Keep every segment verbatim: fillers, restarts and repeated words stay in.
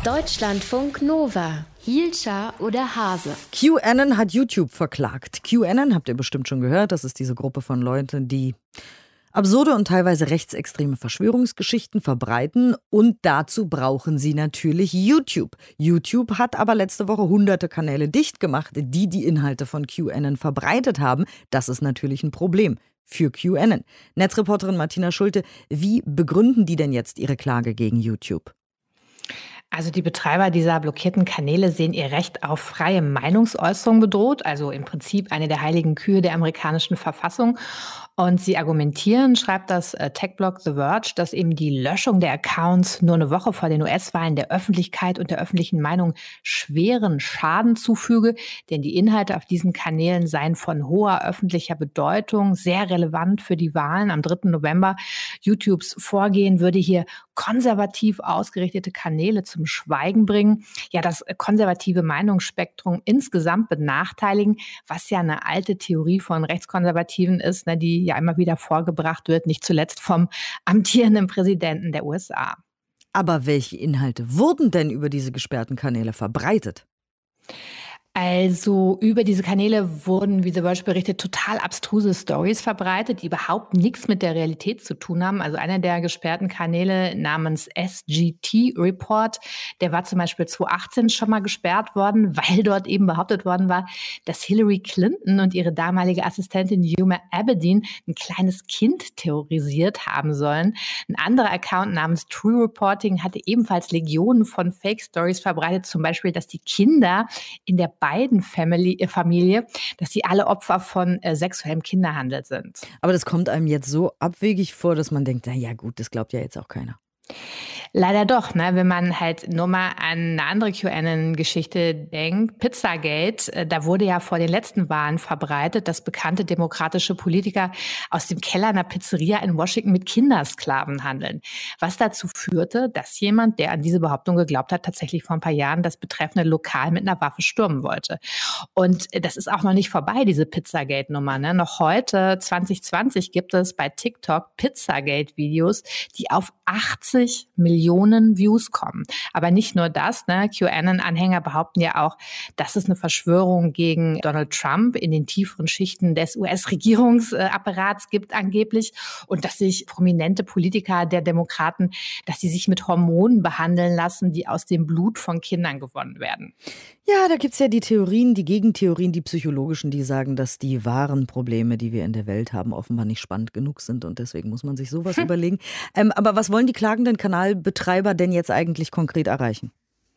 Deutschlandfunk Nova. Hielscher oder Hase? QAnon hat YouTube verklagt. QAnon, habt ihr bestimmt schon gehört, das ist diese Gruppe von Leuten, die absurde und teilweise rechtsextreme Verschwörungsgeschichten verbreiten. Und dazu brauchen sie natürlich YouTube. YouTube hat aber letzte Woche hunderte Kanäle dicht gemacht, die die Inhalte von QAnon verbreitet haben. Das ist natürlich ein Problem für QAnon. Netzreporterin Martina Schulte, wie begründen die denn jetzt ihre Klage gegen YouTube? Also die Betreiber dieser blockierten Kanäle sehen ihr Recht auf freie Meinungsäußerung bedroht, also im Prinzip eine der heiligen Kühe der amerikanischen Verfassung. Und sie argumentieren, schreibt das Tech-Blog The Verge, dass eben die Löschung der Accounts nur eine Woche vor den U S-Wahlen der Öffentlichkeit und der öffentlichen Meinung schweren Schaden zufüge, denn die Inhalte auf diesen Kanälen seien von hoher öffentlicher Bedeutung, sehr relevant für die Wahlen am dritten November. YouTubes Vorgehen würde hier konservativ ausgerichtete Kanäle zum Schweigen bringen, ja das konservative Meinungsspektrum insgesamt benachteiligen, was ja eine alte Theorie von Rechtskonservativen ist, ne, die ja immer wieder vorgebracht wird, nicht zuletzt vom amtierenden Präsidenten der U S A. Aber welche Inhalte wurden denn über diese gesperrten Kanäle verbreitet? Also über diese Kanäle wurden, wie The Verge berichtet, total abstruse Stories verbreitet, die überhaupt nichts mit der Realität zu tun haben. Also einer der gesperrten Kanäle namens S G T Report, der war zum Beispiel zweitausendachtzehn schon mal gesperrt worden, weil dort eben behauptet worden war, dass Hillary Clinton und ihre damalige Assistentin Huma Abedin ein kleines Kind terrorisiert haben sollen. Ein anderer Account namens True Reporting hatte ebenfalls Legionen von Fake-Stories verbreitet, zum Beispiel, dass die Kinder in der beiden Family, Familie, dass sie alle Opfer von äh, sexuellem Kinderhandel sind. Aber das kommt einem jetzt so abwegig vor, dass man denkt, na ja gut, das glaubt ja jetzt auch keiner. Leider doch, ne? Wenn man halt nur mal an eine andere QAnon-Geschichte denkt, Pizzagate, da wurde ja vor den letzten Wahlen verbreitet, dass bekannte demokratische Politiker aus dem Keller einer Pizzeria in Washington mit Kindersklaven handeln. Was dazu führte, dass jemand, der an diese Behauptung geglaubt hat, tatsächlich vor ein paar Jahren das betreffende Lokal mit einer Waffe stürmen wollte. Und das ist auch noch nicht vorbei, diese Pizzagate-Nummer, ne? Noch heute, zwanzig zwanzig, gibt es bei TikTok Pizzagate-Videos, die auf achtzig Millionen Views kommen. Aber nicht nur das, ne? QAnon-Anhänger behaupten ja auch, dass es eine Verschwörung gegen Donald Trump in den tieferen Schichten des U S-Regierungsapparats gibt angeblich und dass sich prominente Politiker der Demokraten, dass sie sich mit Hormonen behandeln lassen, die aus dem Blut von Kindern gewonnen werden. Ja, da gibt's ja die Theorien, die Gegentheorien, die psychologischen, die sagen, dass die wahren Probleme, die wir in der Welt haben, offenbar nicht spannend genug sind und deswegen muss man sich sowas hm. überlegen. Ähm, aber was wollen die klagenden Kanalbetreiber denn jetzt eigentlich konkret erreichen?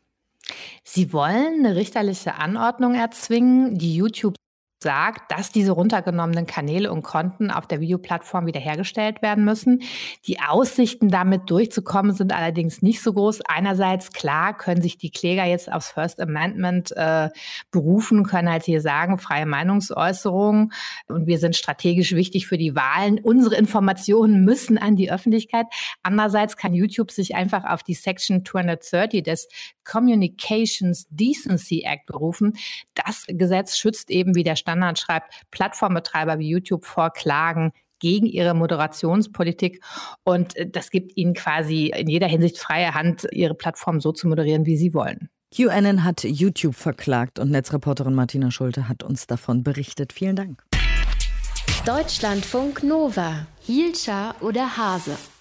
Sie wollen eine richterliche Anordnung erzwingen, die YouTube sagt, dass diese runtergenommenen Kanäle und Konten auf der Videoplattform wiederhergestellt werden müssen. Die Aussichten, damit durchzukommen, sind allerdings nicht so groß. Einerseits, klar, können sich die Kläger jetzt aufs First Amendment äh, berufen, können halt hier sagen, freie Meinungsäußerung und wir sind strategisch wichtig für die Wahlen. Unsere Informationen müssen an die Öffentlichkeit. Andererseits kann YouTube sich einfach auf die Section zweihundertdreißig des Communications Decency Act berufen. Das Gesetz schützt eben, wie der Standard schreibt, Plattformbetreiber wie YouTube vor Klagen gegen ihre Moderationspolitik. Und das gibt ihnen quasi in jeder Hinsicht freie Hand, ihre Plattform so zu moderieren, wie sie wollen. QAnon hat YouTube verklagt und Netzreporterin Martina Schulte hat uns davon berichtet. Vielen Dank. Deutschlandfunk Nova. Hielscher oder Hase?